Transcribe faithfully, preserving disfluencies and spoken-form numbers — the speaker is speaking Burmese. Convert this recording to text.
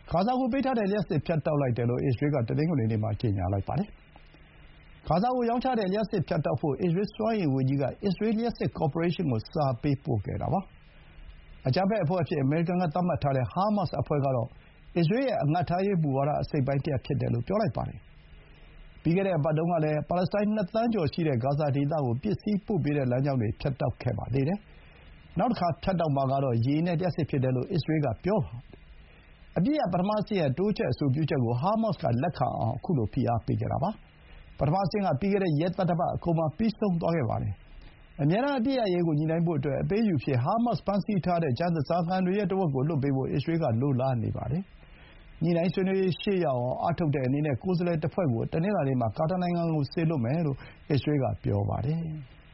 ဂါဇာကိုပေးထားတဲ့လျှပ်စစ်ဖြတ်တောက်လိုက်တယ်လို့ အစ္စရေးက တနင်္ဂနွေနေ့မှာ ကြေညာလိုက်ပါတယ်။ ဂါဇာကိုရောင်းချတဲ့လျှပ်စစ်ဖြတ်တောက်ဖို့ အစ္စရေးစွမ်းအင်ဝန်ကြီးက အစ္စရေးလျှပ်စစ်ကော်ပိုရေးရှင်းကို စာပေးပို့ခဲ့တာပါ။ အကြမ်းဖက်အဖွဲ့အဖြစ် အမေရိကန်ကသတ်မှတ်ထားတဲ့ ဟားမတ်စ်အဖွဲ့ကတော့ အစ္စရေးရဲ့ အငတ်ထားရေးမူဝါဒ အစိတ်အပိုင်းတရပ်ဖြစ်တယ်လို့ ပြောလိုက်ပါတယ်။ ပြီးခဲ့တဲ့အပတ်တုန်းကလည်း ပါလက်စတိုင်းနှစ်သန်းကျော်ရှိတဲ့ ဂါဇာဒေသကို ပစ္စည်းပို့ပေးတဲ့လမ်းကြောင်းတွေ ဖြတ်တောက်ခဲ့ပါသေးတယ်။ နောက်တခါဖြတ်တောက်မှာကတော့ ရေနဲ့လျှပ်စစ်ဖြစ်တယ်လို့ အစ္စရေးက ပြောပါတယ်။ အပစ်ရပ်ပထမအဆင့်ရဲ့ တိုးချဲ့အဆိုပြုချက်ကို ဟားမတ်စ်ကလက်ခံအောင် ခုလို ဖိအားပေးခဲ့တာပါ။ ပထမအဆင့်က ပြီးခဲ့တဲ့ရက်သတ္တပတ်အကုန်မှာ ပြီးဆုံးသွားခဲ့ပါတယ်။ အမြဲတမ်းအပစ်ရပ်ရေးကိုညှိနှိုင်းဖို့အတွက် အပေးအယူအဖြစ် ဟားမတ်စ်ဖမ်းဆီးထားတဲ့ ကျန်ဓားစာခံတွေရဲ့တဝက်ကိုလွှတ်ပေးဖို့ အစ္စရေးက လိုလားနေပါတယ်။ ညှိုနှိုင်းဆွေးနွေးရေးရှေ့ရောက်အောင် အားထုတ်တဲ့အနေနဲ့ ကိုယ်စားလှယ်တဖွဲ့ကို တနင်္လာနေ့မှာ ကာတာနိုင်ငံကို စေလွှတ်မယ်လို့ အစ္စရေးက ပြောပါတယ်။